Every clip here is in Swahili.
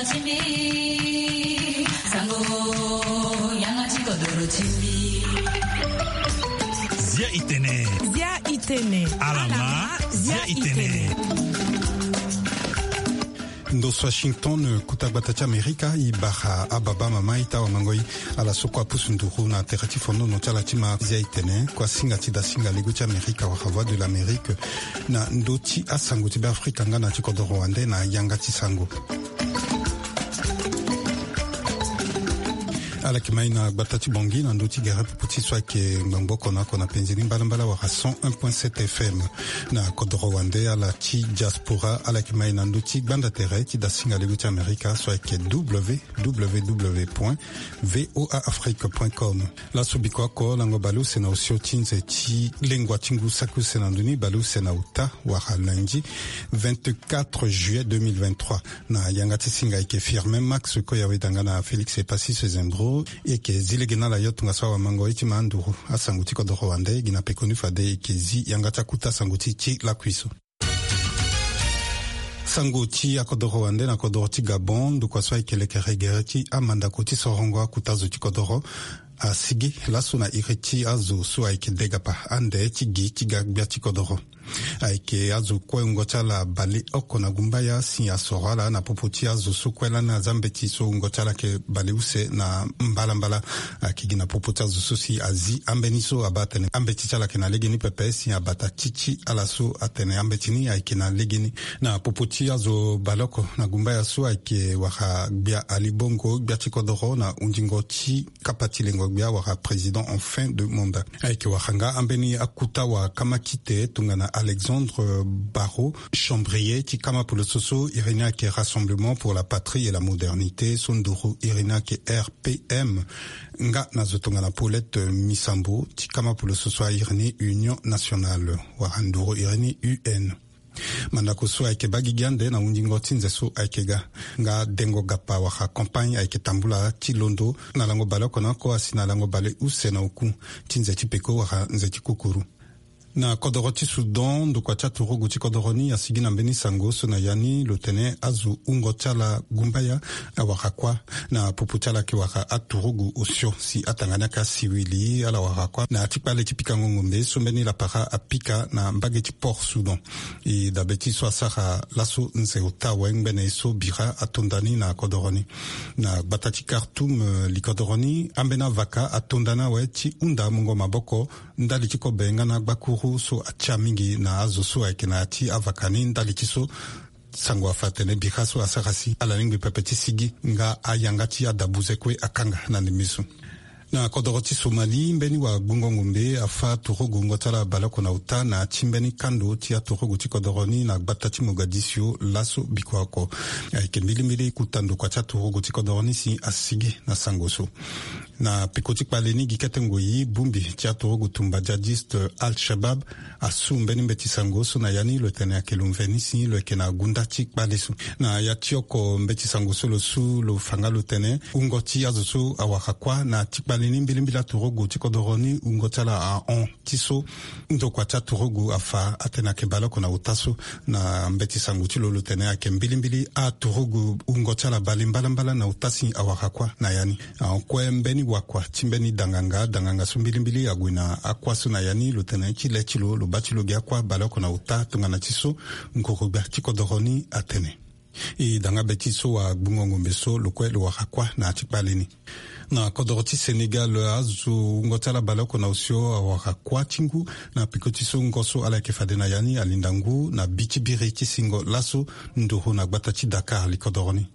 Zia itene. Alama zia itene. Ndos Washington kutagbatacha Amerika ibaha ababa mama ita wa mangoi ala sokwa pusunduru na alternative ono no chala tima zia itene kwa singa tida singa ligucha Amerika wa voix de l'Amérique na ndoti asango tiba Afrika ngana chikodo Rwanda na yanga tisango ala kimaina batati bongi na ndoti gara puti swa ke mboko na kona penzini mbala wa 101.7 FM na kodo Rwanda ala ti diaspora ala kimaina ndoti banda tere ti da singa leguti Amerika swa ke www.voaafrique.com la subikwa ko lango balu sena osio tinze ti lengua tingu saku sena nduni balu sena uta wa lundi 24 juillet 2023 na yangati singa ike firme max ko yawe dangana Felix Epasi Sezembro et que zilegena la yotunga sawa mango iti manduru asanguti ko do Rwanda gina pekonu fade kezi yangata kuta sanguti ti la kuiso sanguti akodo Rwanda na kodo ti Gabon du kwa swa ikeleke regereti amanda koti sorongo kutazo ti kodoro asigi laso na ireti azo so aikedega pa ande ti gi ti gagbia ti kodoro aike azo kwengo chala bali oko na gumbaya si asorala na popoti azo sukwela na zambeti so ngo chala ke bali use na mbala akigina popoti azo so si azi ambeniso abatene ambeti chala ke na legeni pepe si abata chichi alaso atene ambetini aike na legeni na popoti azo baloko na gumbaya so aike waha bia alibongo bia chikodoro na unjingo chi kapati lengo bia waha president en fin de mandat aike wahanga ambeni akuta wa kamakite tungana Alexandre Barrault, Chambrier, Tikama pour le Soso, Irina qui est Rassemblement pour la Patrie et la Modernité, Sonduru, Irina qui est RPM, Nga Nazotongana Paulette Misambo, Tikama pour le Soso, Irina Union Nationale, Waranduru, Irina UN. Mandako so aike bagigande na unjingo tinze so aikega nga dengo gapa waka campagne aike tambula ti londo na lango baloko na ko asina lango bale use na uku tinze tipeko waka nze tikukuru na kodoroti Sudan do kwa chaturu guti kodoroni asigina mbeni sango so na yani lotene azu ungo chala gumbaya awakakwa na pupuchala ki waka aturugu osio si atangana ka siwili ala wakakwa na atipale tipika ngombe so mbeni la para apika na mbageti port Sudan i dabeti so asara laso nse utawa mbene so bira atondani na kodoroni na batati Khartoum likodoroni ambena vaka atondana weti unda mungo maboko ndali chiko benga na bakuru so achamingi na azo so aikena ati avakani ndali chiso sango afatene bikaso asakasi ala lingwi pepeti sigi nga ayangati adabuze kwe akanga na nimisu na kodoroti Somali mbeni wa gungo ngombe afa turugu ngotala balako na uta na chimbeni kando tia turugu tikodoroni na batati Mogadiscio laso bikwako kembili kutando kwa turugu tikodoroni si asigi na sangoso na pikoti paleni giketengo yi bumbi tia turugu tumba jihadiste Al-Shabaab asu mbeni mbeti sangoso na yani le tene akelumveni si le kena gundati balesu na yatioko mbeti sangoso lo su lo fanga lo tene ungoti azoso awakakwa na tikbali nimbilimbila turugu tikodoroni ungotala a on tiso ndo kwa turugu afa atena kebaloko na utaso na mbeti sanguti lo tene ake mbilimbili a turugu ungotala balimbala na utasi awakakwa na yani kwe mbeni wakwa chimbeni danganga sumbilimbili agwina akwaso na yani lo tene chile chilo lo bachilo gyakwa baloko na uta tungana tiso ngokobya tikodoroni atene i danga betiso wa bungongo mbeso lokwe lo wakakwa na tikbaleni na kodoroti Senegal azu ngotala baloko na usio wakakwa tingu na pikotiso ngoso ala kefadena yani alindangu na bichibiri kisingo laso ndoho na batati Dakar likodoroni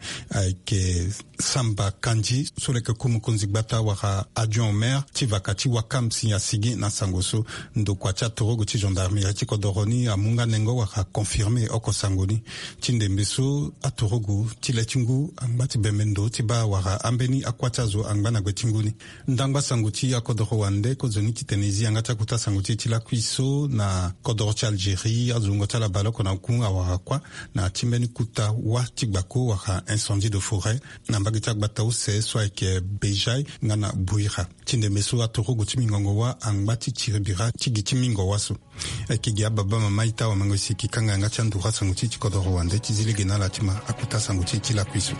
ke Samba Kanji soleke kumukunzi bata waka adjoint maire tivakati wakam sinyasigi na sangoso ndo kwa torogo ti gendarmerie ti kodoroni amunga nengo waka confirmer oko sangoni tindembeso atorogo tiletingu ambati bemendo tiba waka ambeni akwatazo angana gwetinguni ndangba sanguti ya kodoro wande kozoni titenezi angata kuta sanguti tila kuiso na kodoro ti Algérie azungo tala baloko na kunga waka kwa na timbeni kuta wa tigbako waka incendie de forêt na mbagita gbata use so ake bejai ngana buira tindembeso atorogo ti mingongo wa angbati tiribira tigiti mingo waso Kigia baba mamaita wa mangosi kikanga nga chanduka sanguchi chikodoro wande chizile gena latima akuta sanguchi chila kwisu.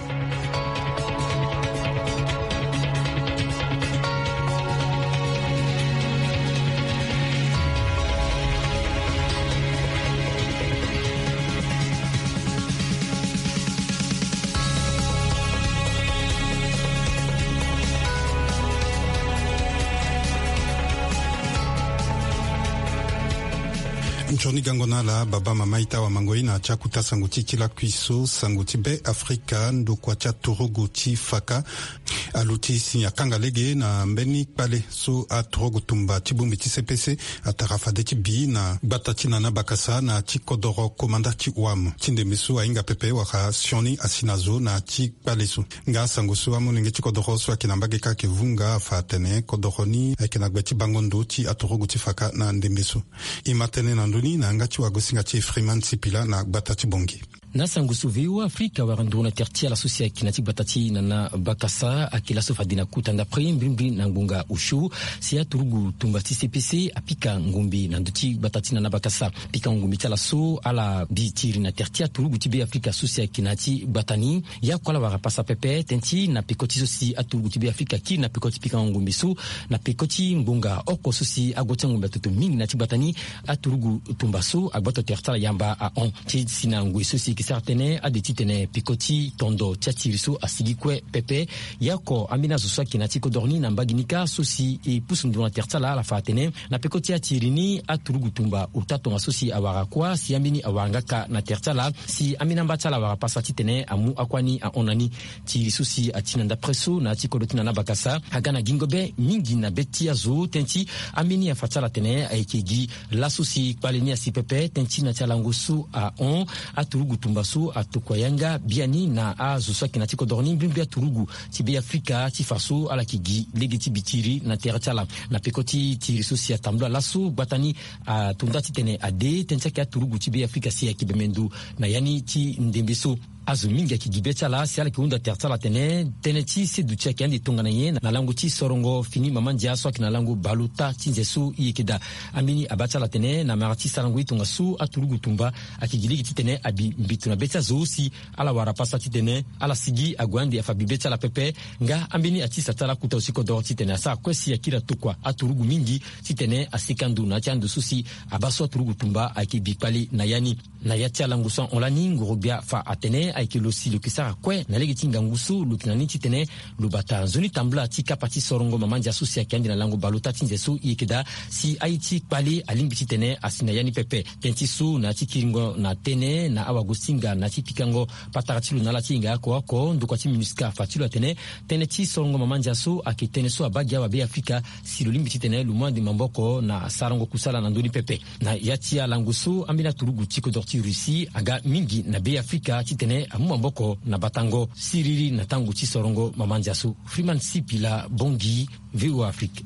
Njoni gangona la baba mamaita wa mangoi na chakuta sanguti chila kwiso sanguti be Afrika ndo kwa cha turugu chi faka aluti sinya kangalege na mbeni pale so a turugu tumba chibumbi chi CPC atarafade chi bi na batati na bakasa na chi kodoro komanda chi wam chinde misu ainga pepe waka sioni asinazo na chi pale su nga sangusu amu nge chi kodoro so akinambage ka kivunga fatene kodoroni akinagbe bangondo chi aturugu chi faka na ndembesu imatene na nduni na ngachi wagosinga chi Freeman Sipila na batati bongi. Na sangusu viu Afrika waranduna tertia la sosia kinati batati na bakasa akila sofadina kutanda pre mbimbi na ngunga ushu sia turugu tumbati CPC apika ngumbi na nduti batati na bakasa pika ngumbi tala so ala bitiri na tertia turugu tibe Afrika sosia kinati batani ya kwala warapasa pepe tenti na pikoti sosi aturugu tibe Afrika ki na pikoti pika ngumbi su na pikoti ngunga oko sosi agota ngumbi tutu mingi na tibatani aturugu tumbasu agota tertia yamba a on ti sina ngui sosi kisartene adetitene pikoti tondo tchatiriso asigikwe pepe yako amina zuswa kinati kodorni na mbaginika sosi e pusundu na tertala la fatene na pikoti atirini aturugu tumba utato asosi awarakwa si amini awangaka na tertala si amina mbatala warapasati tene amu akwani a onani tiriso si atinanda preso na tikolotina na bakasa agana gingobe mingi na betia zo tenti amini afatala tene aikegi la sosi palenia si pepe tenti na talangusu a on aturugu tumbasu atukwayanga biani na azuswa kinatiko dorni bimbia turugu tibe Afrika tifaso ala kigi legeti bitiri na tertala na pekoti tiriso si atambla lasu batani tundati tene ade tensaka turugu tibe Afrika si akibemendu na yani ti ndembeso azuminga kigibeta la siala kiunda tertala tene ti se dutia kendi tongana ye na langu ti sorongo fini mamandia so kina langu baluta tinzesu yekeda amini abata la tene na marati salangu itunga su aturugu tumba akigiligi ti tene abi mbitu na beta zosi ala warapasa ti tene ala sigi agwandi afabi beta la pepe nga ambini ati satala kuta usiko dor ti tene sa kwesi akira tukwa aturugu mingi ti tene asikandu na tiandu susi abaso aturugu tumba akibikpali na yani na yatia langu son olani ngurubia fa atene aikilosi lukisara kwe na legiti ngangusu lukinani titene lubata zoni tambla tika pati sorongo mamanja susi akendi na langu baluta tinzesu ikeda si aiti kpali alimbi titene asina yani pepe tentisu na tikiringo na tene na awagusinga na tipikango pataratilu na latinga ako ndukwati minuska fatilu atene tene ti sorongo mamanja su akitene su abagia wabe Afrika si lulimbi titene lumwandi mamboko na sarongo kusala na nduni pepe na yatia langusu ambina turugu tiko dorti Rusi aga mingi na be Afrika titene amamboko na batango siriri na tangu chisorongo mamanjasu Freeman Sipila bongi VO Afrique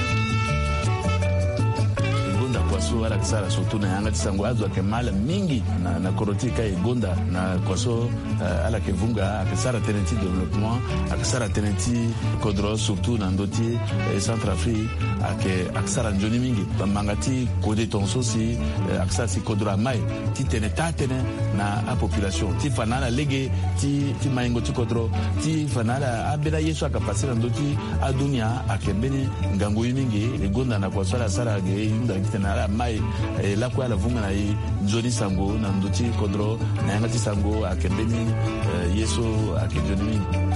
kwaso ala kisara surtout na yanga tisango azo akemala mingi na korotika igonda na kwaso ala kevunga akisara tenenti development akisara tenenti kodro surtout na ndoti Centrafrique akisara njoni mingi bamangati kode tonso si akisara si kodro mai ti tene na a population ti fanala lege ti maingo ti kodro ti fanala abela yeso akapasira ndoti adunia akembeni ngangu mingi igonda na kwaso ala sara ge yunda kitena mai la kwa la vunga na i Johnny Sango na ndoti kodro na yanga ti sango akembeni yeso akejoni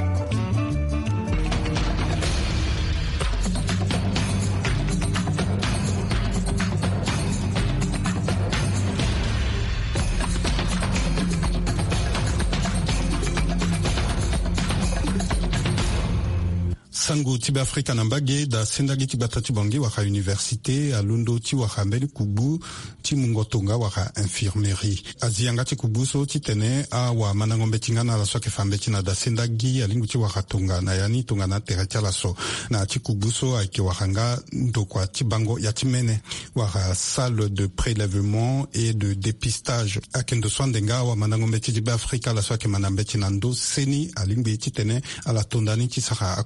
sangu tibe Afrika na mbage da sendagi tibata tibangi waka université alundo ti waka mbeli kubu ti mungotonga waka infirmerie azianga ti kubu so ti tene a wa manangombe tingana la so ke fambe ti na da sendagi alingu ti waka tonga na yani tonga na tereta la so na ti kubu so ake wakanga ndokwa ti bango ya ti mene waka salle de prélèvement et de dépistage akendo swandenga wa manangombe ti tibe Afrika la so ke manambe ti nando seni alingu ti tene ala tondani ti saka akusala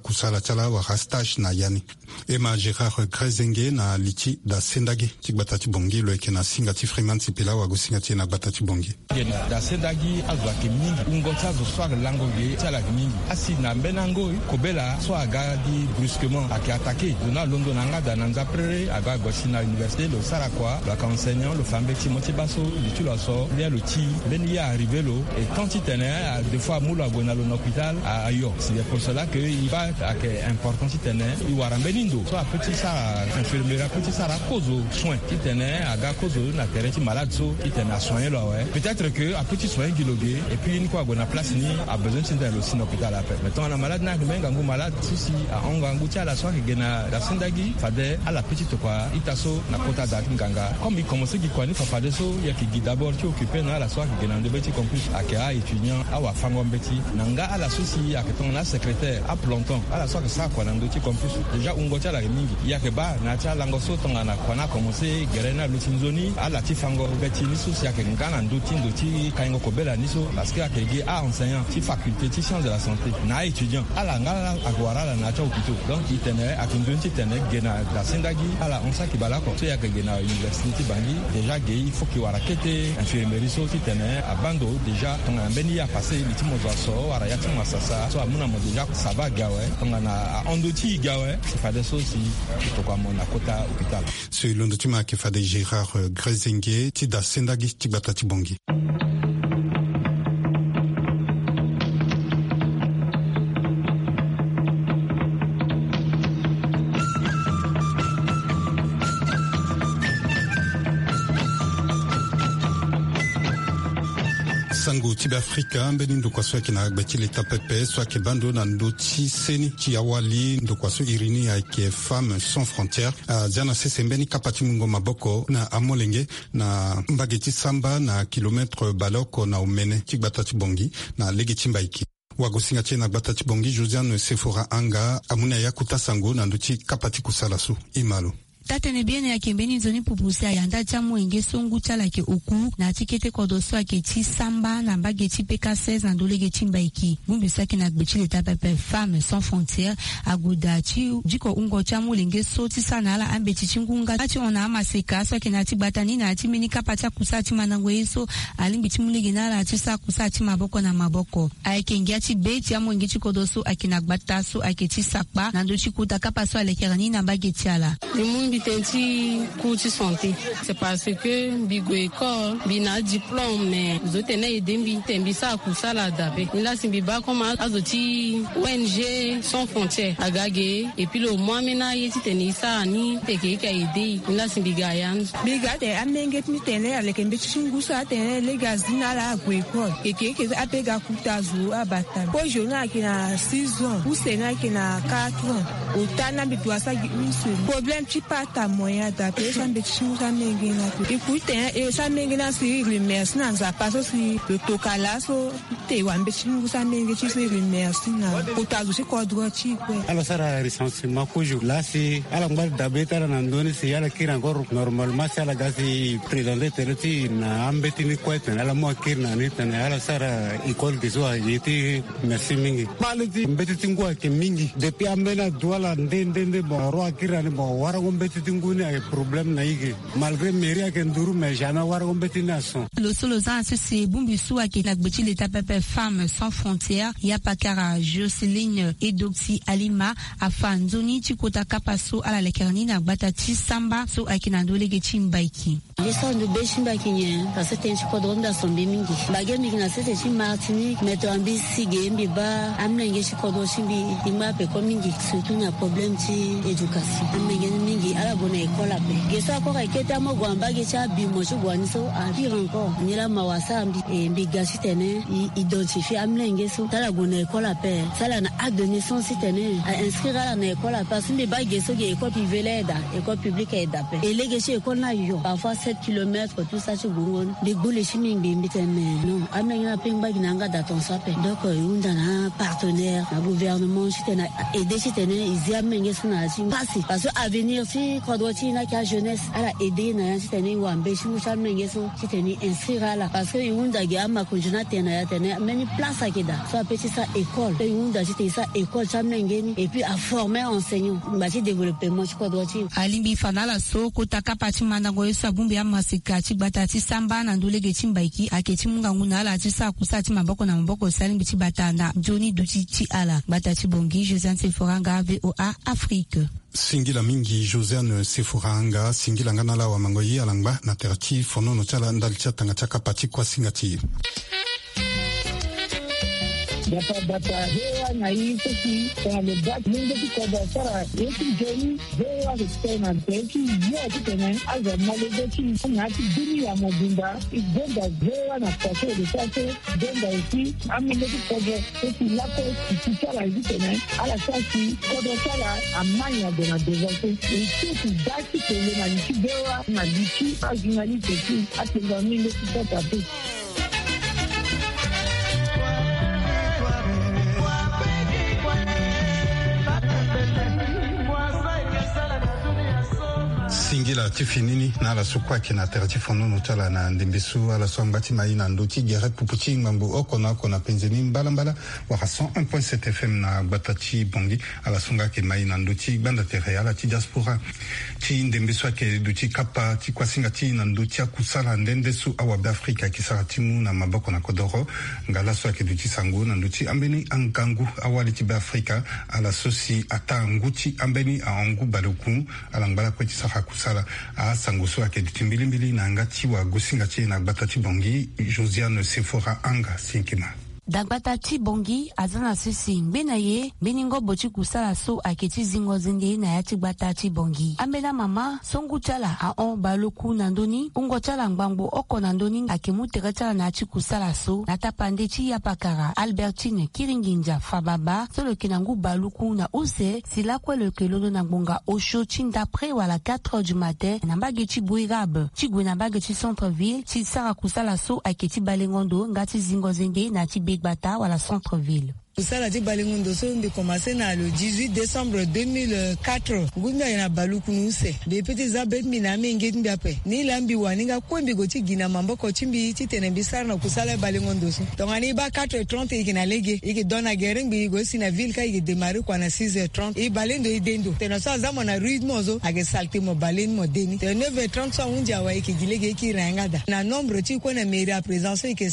sala wa rastage na yani. Ema Gérard Grezenge na lichi da sendagi tikbatati bongi lo eke na singati Freeman Sipila wa gusingati na batati bongi. Da sendagi azwake mingi ungota zo swag lango ge tala mingi. Asi na benango kobela so agadi brusquement ake attaqué. Dona London anga da nanza prere aga gosi na université lo sara kwa ba enseignant le fambe ti motibaso litu lo so bien le ti ben y arrivé lo et quand il tenait des fois moula gona lo hôpital à York. C'est pour cela que il va avec important il tenait il wara benindo so a petit ça infirmière petit ça à cause soin qui tenait aga cause na terre ti malade so qui tenait à soigner là ouais peut-être que a petit soin qui logué et puis une fois gona place ni a besoin de dans le hôpital après maintenant on a malade na menga ngu malade souci a ongangu ti ala soin que gena la sendagi fade à la petite quoi itaso na kota da nganga comme il commençait qui connaît fade so il y a qui d'abord qui occupé na la soin que gena de petit campus a ka étudiant a wa fango mbeti nanga à la souci a que ton secrétaire a planton à la soin que ça quoi na petit campus déjà ungocha la mingi il y a que ba na cha lango so tonga na kona commencé gerena lutinzoni à la tifango beti ni souci a que ngana ndoti kaingo kobela niso parce que a que a enseignant ti faculté ti sciences de la santé na étudiant à la ngala agwara la na cha hôpital donc il tenait à kindonti tenait gena la sendagi à la onsa ki bala ko so ya que gena université bangi déjà gay il faut qu'il wara kete infirmerie so ti tenait à bando déjà tonga mbeni ya passé litimo so ara ya tima sasa so amuna mo déjà ça va gawe tonga na ondoti gawe c'est pas des soucis to kwa mona kota hôpital c'est l'ondoti ma ki fa de Gérard Grezenge ti da sendagi ti batati bongi. Sango tibe Afrika mbeni ndo kwa swaki na beti leta pepe swaki bando na ndoti seni ki awali ndo kwa so irini ya ke Femmes Sans Frontières jana sese mbeni kapati mungo maboko na amolenge na mbageti samba na kilometre baloko na umene tikbatati bongi na legi chimbaiki wagosinga chena batati bongi Josiane Sephora anga amuna ya kutasango na ndoti kapati kusalasu imalo tatene biene ya kembeni nzoni pupusi ya yanda jamu enge songu chala ke oku na tikete kodoso ya ke ti samba na mbage ti PK16 na ndole ke ti mbaiki mumbi saki na gbechi leta pepe Femmes Sans Frontières aguda ti jiko ungo chamu lenge so ti sana ala ambe ti chingunga ati ona amaseka so ke na ti batani na ti mini kapata kusa ti manango yeso alimbi ti mulege na la ti sa kusa ti maboko na maboko aike ngia ti be ti amu enge ti kodoso akina gbata so ake ti sakpa na ndo ti kuta kapa so alekerani na mbage ti ala Bitenti coûte santé. C'est parce que bigo école, bina diplôme, mais vous tenez dembi, tembi ça kusa la dabe. Là c'est biba comme azoti ONG sans frontières agagé et puis le mois mena yeti teni ça ni teke ka aider. Là c'est biga yan. Biga te amenge mi tene avec un petit chingusa tene les gazina la go école. Et que apega kutazu abata. Po jona kina 6 ans, ou sena kina 4 ans. Otana bitwa sa problème qui ta moyen d'appel ça me chou ça mengena écoute et ça mengena si remercie na za paso si le tokala so te wa mbe chou ça menge chi si remercie na utazu si ko droiti ko alors ça la recensement ko jour là c'est ala ngal dabeta na ndoni c'est ala kira encore normalement c'est ala gasi président de terti na ambeti ni ko ten ala mo kirna ni ten ala sara école de soa yeti merci mingi malati mbeti tingwa ke mingi depuis amena douala ndende bon ro kira ni bon wara tinguni ay problème na yige malgré mairie ak nduru mais jamais war gombeti nason le solo za c'est bumbisu ak la gbechi leta pepe Femmes Sans Frontières ya pakara Jocelyne Edoxi Alima afanzoni chikota kapaso ala lekerni na batati samba so akina ndole ke chimbaiki L'histoire de Béchimbakinien, parce que c'est un chikodron da sombi mingi. Bagem bigna c'est chez Martinique, mais ambi sige mbiba, amnenge chikodron chimbi, ima pe ko mingi, surtout un problème ti éducation. Amnenge mingi ala bona école ape. Geso akora iketa mo gwamba gecha bimo chu gwaniso a pire encore. Nila mawasa ambi e mbiga chitene identifier amnenge so tala bona école ape. Sala na acte de naissance chitene a inscrire ala na école ape. Parce que mbiba geso ge école privée l'aide, école publique aide ape. Et les geche école na yo. Parfois 7 km tout ça chez Gungon les boule chiming bimbitene non amena pengba ginanga datonsa pe donc yunda na partenaire na gouvernement chitena aider chitene izi amenge suna si passer parce que avenir si ti kodo ti na ka jeunesse ala aider na ti teni wambe shi mucha menge so ti teni inscrire ala parce que yunda gi ama kunjuna tena ya tena meni place akida so petit ça école te yunda ti sa école cha menge ni et puis à former enseignants ba ti développement ti kodo ti alimbi fanala so kutaka pati mandango yesu abumbi ya masika ti gbata ti samba na ndolege ti mbaiki aketi mungangu na ala ti sa kusa ti maboko na maboko salimbi ti batana Johnny Duti ti ala gbata ti bongi Josiane Seforanga VOA Afrique. Singila mingi Josiane Seforanga singila ngana la wa mangoyi alangba na terati fonono chala ndali chatanga chaka pati kwa singati. Data hewa na hii kwa mebaki mungu kwa sara yetu jeni hewa kutena teki yote tena aza malezechi na dini ya mobimba ibonda hewa na kwaso de sase bonda ici amile kwa teki lako kitala hivi tena ala sasi kwa sara amanya de na devote ici dati tele na nchi hewa na dichi ajinali teki atenga mile kwa tatu. Singila tifinini na la sukwa kina terati fonono chala na ndimbisu ala sombati maina ndoti gere pupuchi mambo okona kona penzeni mbala waka 101.7 FM na batati bongi ala songa ke maina ndoti banda tere ala ti diaspora ti ndimbisu ke duti kapa ti kwasinga ti na ndoti akusala ndendesu awa Afrika kisara timu na maboko na kodoro ngala so ke duti sango na ndoti ambeni angangu awali ti Afrika ala sosi ata nguti ambeni angu baluku ala ngala kweti saka kusala a sangoso ake ditimbilimbili na ngati wa gosinga tie na batati bongi Josiane Seforanga sinkima. Dagbata ti bongi azana sisi mbena ye beningo bochi kusala so aketi zingo zinde na yati gbata ti bongi ambena mama songu chala a on baloku nandoni ungo chala ngbango oko nandoni akemu tere chala na ti kusala so na tapande ti yapakara Albertine Kiringinja Fababa solo kenangu baloku na use sila kwe le kelono na ngbonga osho ti d'après wala 4h du matin na mbage ti Bouirab ti gwe na mbage ti centre-ville ti sara kusala so aketi balengondo ngati zingo zinde na ti Bata wala centre-ville. Kusala ti balingundo so mbi commencé na le 18 décembre 2004 ngumba yana baluku nuse be peti za bet mi na mengi mbi ape ni lambi waninga kwembi go ti gina mambo ko timbi ti tenembi sar na kusala balingundo so donc ani ba 4h30 ikina lege iki dona gering bi go si na ville ka iki démarrer kwa na 6h30 e balendo idendo tena so zamo na rythme zo age salté mo balen mo deni te 9h30 so unja wa iki gilege iki rangada na nombre ti ko na mairie à présence iki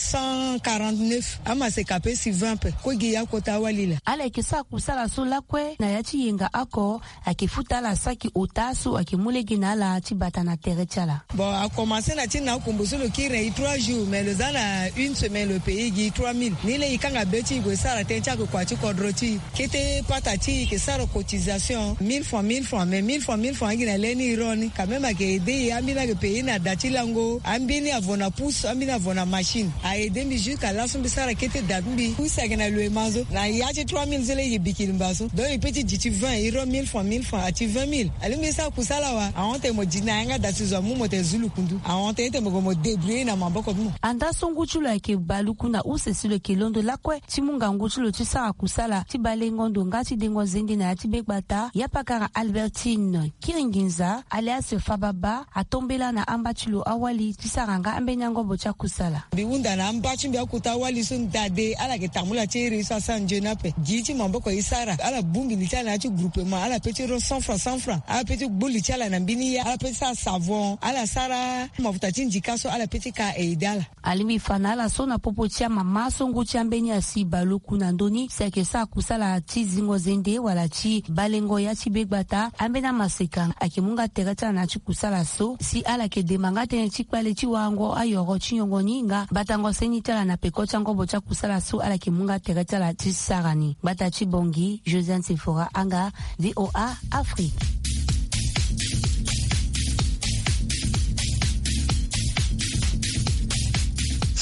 149 ama se capé si 20 pe ko giya kota walila ala kisa kusala so lakwe na yati yenga ako akifuta la saki otasu akimulegi na la tibata na terechala bon a commencé na tina kumbuso le kire 3 jours mais le zana une semaine le pays gi 3000 ni le ikanga beti go sala tencha ko kwati kodroti kete patati ke sala cotisation 1000 francs mais 1000 francs gi na leni ironi quand même ke aider ambina ke pays na dati lango ambini avona pousse ambina avona machine a aider mi jusqu'à la sombi sala kete dabbi pousse na le manzo na yati 3000 zele yi bikini baso do yi petit diti 20 euro 1000 francs ati 20000 alimi sa kusala wa aonte mo dina nga dati zo mu mote zulu kundu aonte te mo débrouiller na maboko mu anda songu chulo ke baluku na usesilo ke londo lakwe timunga nguchulo tisara kusala tibalengondo ngati dengo zende na yati begbata yapakara Albertine Kiringinza alias Fababa atombela na ambachilo awali tisaranga ambenyango bocha kusala biunda na ambachi mbya kutawali sun dade ala ke tamula chiri sa sanjena pe giti mamboko isara ala bungi litana ati groupement ala petit 100 francs ala petit buli chala na mbini ya ala petit sa savon ala sara mafuta tinjikaso ala petit ka eidala alimi fanala sona popotia mama songo chambeni asi baluku na ndoni seke sa kusala ti zingo zende wala ti balengo ya ti begbata ambena maseka akimunga tereta na ti kusala so si ala ke demanga tene ti kwale ti wango ayoro ti yongo ninga batango senitala na peko chango bocha kusala so ala kimunga tereta la ti sarani bata ti bongi Josiane Seforanga VOA Afrique.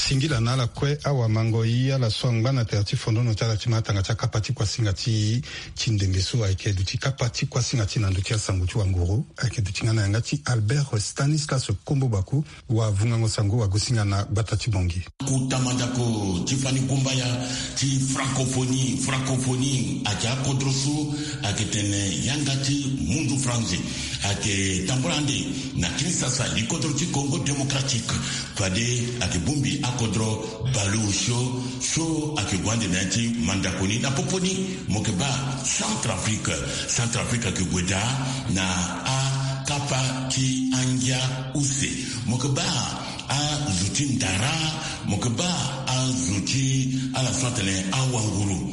singila na la kwe awa mango iya la swangba na terti fondo no chala chimatanga cha kapati kwa singa chi chindembeso aike duchi kapati kwa singa chi na nduchi sanguchu wanguru aike duchi ngana yangati Albert Stanislas Kombo Baku wa vungango sangu wa gusinga na batati bongi kutamandako Tiffany Gumbaya ti francophonie aja kodrosu aketene yangati mundu franzi ake tamburande na Kinshasa likodro ti Congo démocratique fade ake bumbi akodro balu show ake gwande na ti mandakoni na poponi mokeba Centrafrique ke gweda na a kapa ti anja use mokeba a zuti ndara mokeba a zuti a la santele a wanguru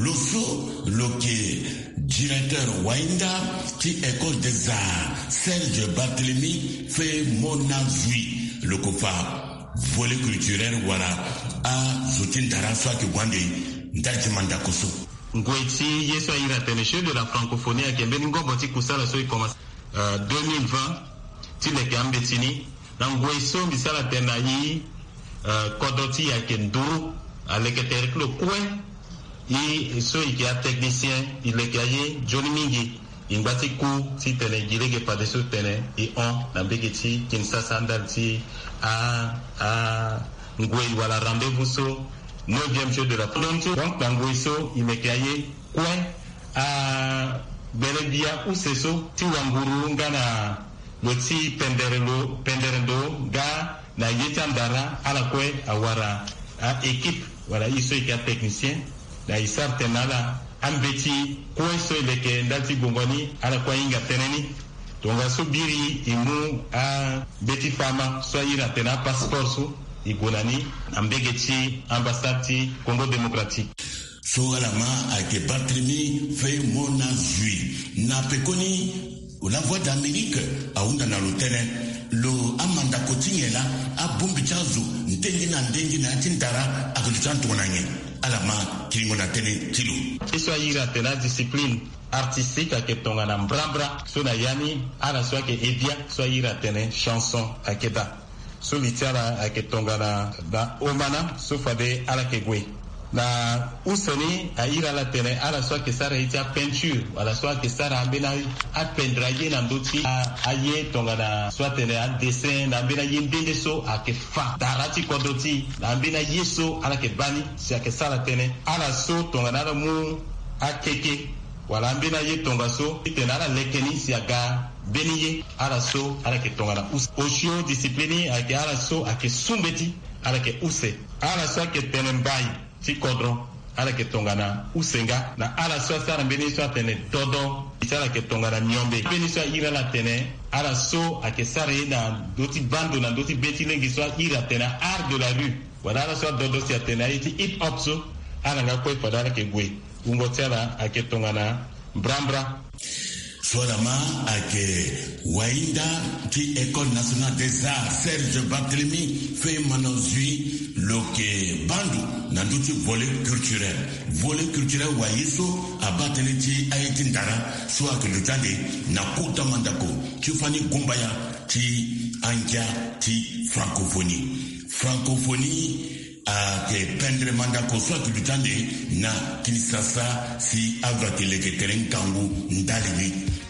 loke directeur Wainda ti école des arts Serge Barthélemy fait monazui le kofa volet culturel wala a zuti ndara so ke gwande ndaji mandakoso ngweti yeso ira teneshe de la francophonie a kembeni ngombo ti kusala so commence 2020 ti le kambetini na ngweso bisala tena yi kodoti ya kendo aleketere klo kwe yi so ikia technicien ilekaye Johnny Mingi ingati ku ti tene girege padeso tene i on na begeti Kinshasa ndalti a ngwe wala rendez-vous so 9e jour de la plonge donc ngweso ilekaye kwe a belebia useso ti wanguru ngana loti penderendo ga na yetandara ala kwe awara a équipe wala iso ikia technicien na isar tenala ambeti kwe so leke ndati gongoni ala kwa inga teneni tonga subiri imu a beti fama so ira tena passeport so igonani ambegeti ambassade Congo démocratique so alama ake Barthélemy fait monazui na pekoni la voix d'Amérique aunda na lutene lo amanda kotingela abumbi chazu ndengi na tindara akutantu nanye alama kilingo na tene tilu iso ira tena discipline artistique ake tonga na mbrambra so na yani ala so ake edia so ira tene chanson akeda so litara ake tonga na omana so fade ala kegwe na useni aira la tene ala so ke sara ita peinture ala so ke sara ambena a pendraye na ndoti aye tonga na so tene a dessin na ambena yindende so ake fa darati kodoti na ambena yeso ala ke bani si ake sara tene ala so tonga na mu akeke wala ambena ye tonga so tene ala lekeni si aga beniye ala so ala ke tonga na osio discipline ake ala so ake sumbeti ala ke use ala so ke tene mbai ti kodro ala ke tongana usenga na ala so sara mbeni so tene todo isala ke tongana nyombe mbeni so ira la tene ala so ake sara na doti bando na doti beti lengi so ira tene art de la rue wala ala so dodo si tene iti hip hop so ala nga ko padala ke gwe ungotela ake tongana brambra Solama ake Wainda ti École nationale des arts Serge Barthélemy fait manozui loke bandu na nduti volet culturel waiso abatele ti ayeti ndara so ake lutande na kuta mandako Tiffany Gumbaya ti anja ti francophonie ake pendre mandako so ake lutande na Kinshasa si avakeleke teren kangu ndaliwi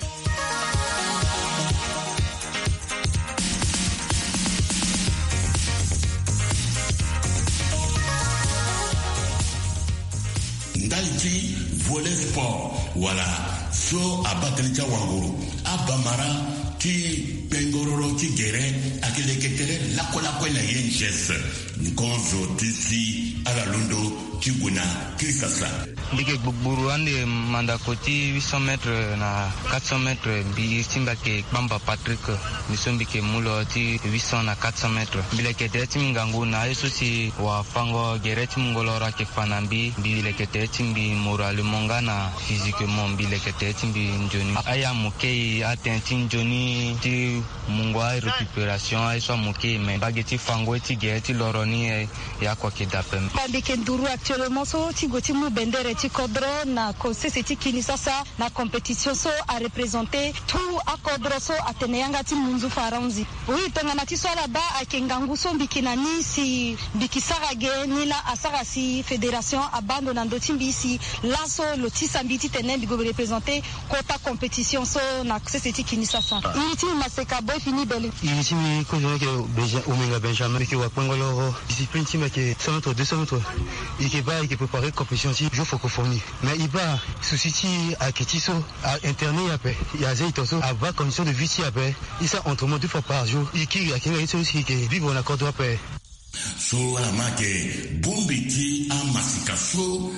ndaliti volet sport wala so abatelicha wanguru abamara ti pengororo ti gere akeleketere lakolako na yenches nkonzo tisi ala lundo ti guna Kinshasa Bige buru ande mandakoti 800 mètres na 400 mètres bi simbake bamba Patrick misombike mulo ti 800 na 400 mètres bilekete ti ngangu na esosi wa fango gereti mungolora ke fanambi bilekete ti bi moral mongana physiquement bilekete ti bi njoni aya mukei atenti njoni ti mungwa récupération ay so mukei mais bageti fango ti gereti loroni ya kwa kedapem bike nduru actuellement so tigoti mu bendere tikodro na konsese tikini sasa na compétition so a représenter tout akodro so ateneyanga ti munzu faranzi oui tongana ti so la ba akengangu so bikinani si bikisarage ni la asara si fédération abando na ndoti mbisi laso lo tisambiti tenembi go représenter kota compétition so na konsese tikini sasa iti maseka boy fini bele iti mi ko ke Omenga Benjamin qui wa kwengolo discipline timba ke 100 mètres 200 mètres il va préparer compétition ti jo francophonie mais il va souci à Ketiso à internet après il y a Zaitoso avoir condition de vie après il ça entraînement 2 fois par jour il qui a qui aussi que vivre en accord après so ala make bombiti amasika so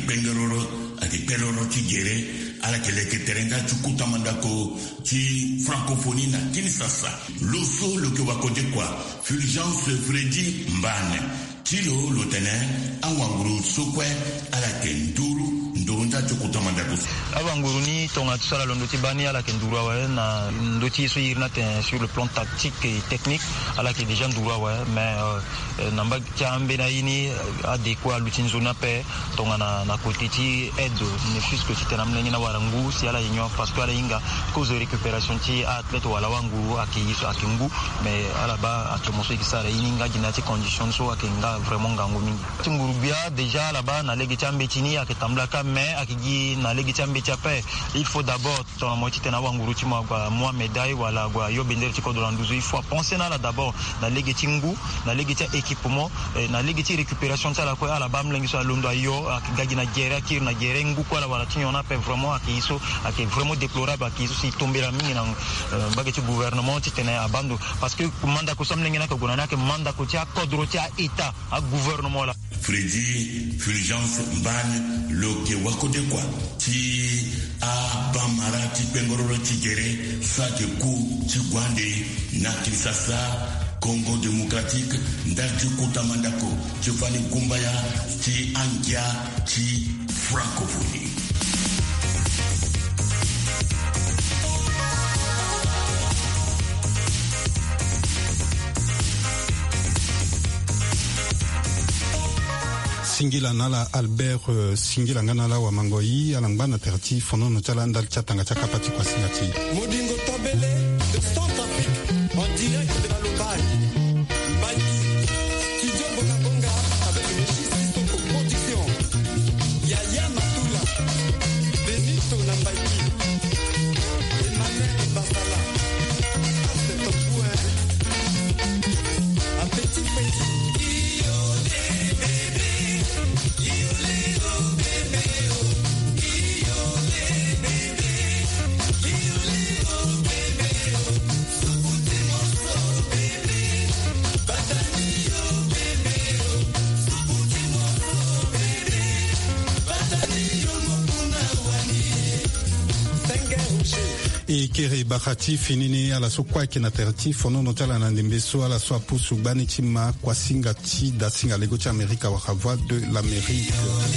akipeloro tigere ala keleke terenga chukuta mandako ti francophonie na Kinshasa loso lo ke wakode kwa Fulgence Freddy Mbane tilo lo tene awanguru sokwe ala kenduru ndonda chukuta mandako awanguru ni tonga tsala londo ti bani ala kenduru wa na ndoti so yirna sur le plan tactique et technique ala ke déjà nduru wa mais namba kiambe na ini adekwa lutinzona pe tonga na côté ti aide ne fût que ti namlengi na warangu si ala yinyo parce que ala inga cause de récupération ti athlète wala wangu akiyiso akingu mais ala ba atomoso kisara ininga dinati condition so akinga vraiment ngango mingi tingurubia déjà là-bas na legi chambe tini akitamblaka mais akigi na legi chambe chape il faut d'abord ton moitié tena wanguru ti moi médaille wala gwa yo bender ti ko dolanduzo il faut penser na là d'abord na legi tingu na legi ti équipement na legi ti récupération ta la ko ala bam lengi so londo yo akigagi na gere akir na gere ngu ko la wala ti on a vraiment akiso aki vraiment déplorable akiso si tomber la mingi na bagati gouvernement ti tena abando parce que manda ko samlengi na ko gonana ke manda ko ti akodro ti état a gouvernement là Freddy Fulgence Mbane loke wakode kwa ti a bamara ti pengororo ti gere sa ke ku ti gwande na Kinshasa Congo démocratique ndati kutamandako ti fani kumbaya ti angia ti francophonie Singila nala Albert Singila nganala wa mangoi alangba terti fono no chala ndal chatanga chakapati kwa singati Modingo Tobele de Centrafrique en direct de la locale Bani Studio Bonabonga avec le Chisto production Yaya Matula Benito Nambaiki Emmanuel Basala c'est ton point un petit e kere bakati finini ala so kwa kina terti fono no tala na ndembeso ala so apusu bani chima kwa singa ti da singa lego ti Amerika wa voix de l'Amérique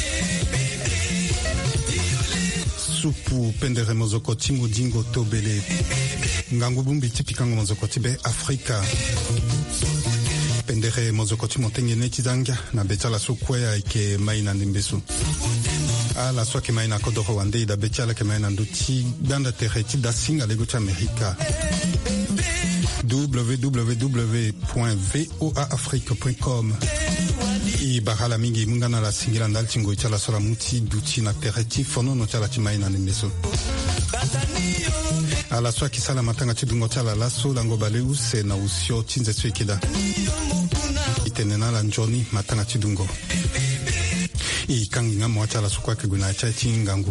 supu pendere mozoko timu dingo tobele ngangu bumbi tipikango mozoko tibe Afrika pendere mozoko ti motengene ti zanga na betala so kwa ke mai na ndembeso ala soki mai na kodoro wande da betala ke mai na nduti banda tereti da singa lego ti Amerika www.voaafrique.com i bahala mingi mungana la singila ndal tingo itala sola muti duti na tereti fono no tala ti mai na nembeso ala soki sala matanga ti dungo tala la so lango bale use na usio tinze swekida itenena la njoni matanga ti dungo i kangi nga mwacha la sukwa ke guna cha chingangu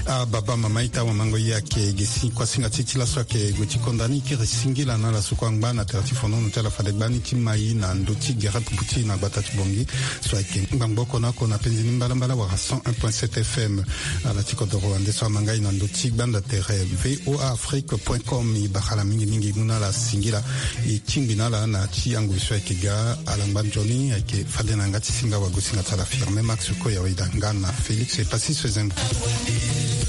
baba mama ita wa mango yake gesi kwa singa titila swake guti kondani ki singila na la sukwangba na tertifono no tala fadegbani timai na ndoti gerat buti na batati bongi swake ngamboko na kona penzini mbala wa 101.7 FM ala tikodoro ande so mangai na ndoti banda terre voafrique.com bakhala mingi muna la singila i timbina la na ti angu swake ga ala mbanjoni ake fadena ngati singa wa gusinga tala firme max ko ya idangana Félix et Passis Fezembo.